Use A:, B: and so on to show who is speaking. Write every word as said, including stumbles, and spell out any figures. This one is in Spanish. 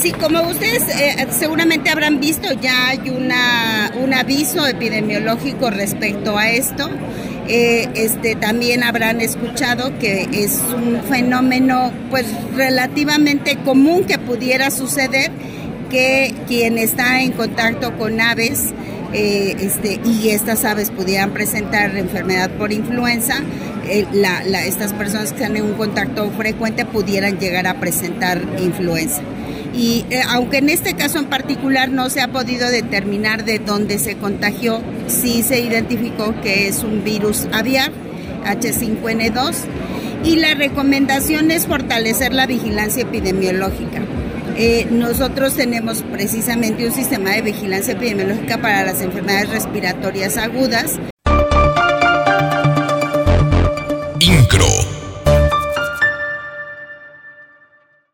A: Sí, como ustedes eh, seguramente habrán visto, ya hay una, un aviso epidemiológico respecto a esto. Eh, este, también habrán escuchado que es un fenómeno pues relativamente común que pudiera suceder, que quien está en contacto con aves eh, este, y estas aves pudieran presentar enfermedad por influenza, eh, la, la, estas personas que están en un contacto frecuente pudieran llegar a presentar influenza. Y eh, aunque en este caso en particular no se ha podido determinar de dónde se contagió, sí se identificó que es un virus aviar, H cinco N dos, y la recomendación es fortalecer la vigilancia epidemiológica. Eh, nosotros tenemos precisamente un sistema de vigilancia epidemiológica para las enfermedades respiratorias agudas,